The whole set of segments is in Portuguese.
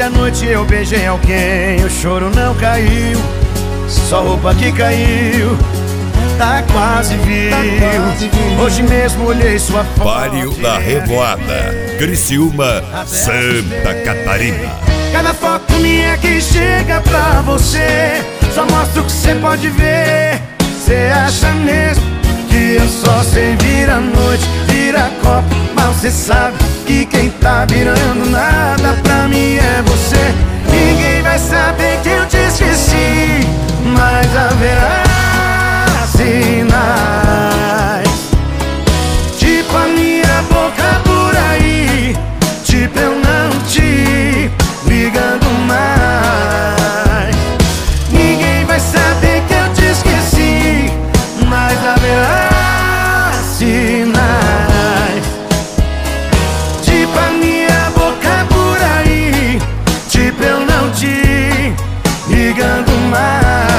Ontem à noite eu beijei alguém, o choro não caiu, só roupa que caiu, tá quase viu. Hoje mesmo olhei sua foto. Palio da Revoada, Criciúma, Santa Catarina. Cada foto minha que chega pra você só mostra o que cê pode ver. Cê acha mesmo que eu só sei virar noite, virar copo, mas cê sabe que quem tá virando nada pra mim é você. Ninguém vai saber que eu te esqueci, mas haverá sinais, tipo a minha boca por aí, tipo eu não te ligando mais. Ninguém vai saber que eu te esqueci, mas haverá sinais, tipo a minha boca por aí, tipo eu não te ligando mais.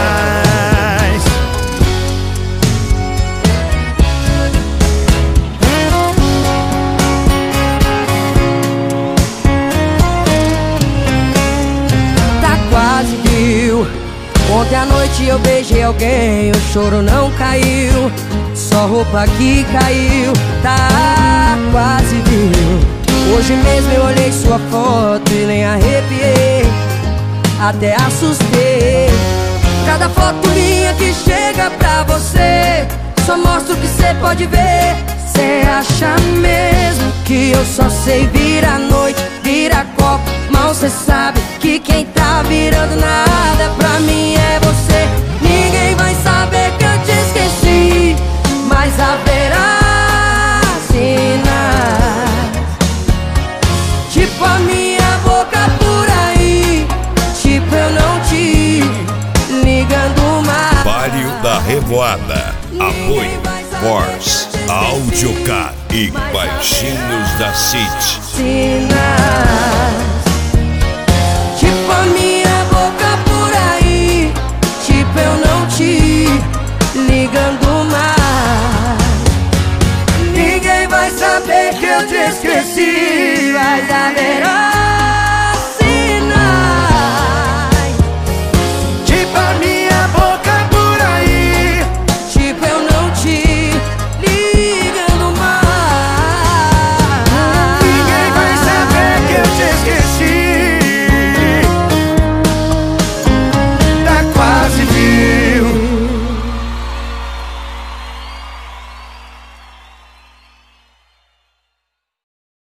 Ontem à noite eu beijei alguém, o choro não caiu, só roupa que caiu, tá quase viu. Hoje mesmo eu olhei sua foto e nem arrepiei, até assustei. Cada foto minha que chega pra você só mostra o que cê pode ver. Cê acha mesmo que eu só sei virar noite, virar copo, mal cê sabe que quem tá virando nada pra mim é você. Ninguém vai saber que eu te esqueci, mas haverá sinais, tipo a minha boca por aí, tipo eu não te ligando mais. Palio da Revoada, apoio Force, Audiocar e Baixinhos da City. Sinais.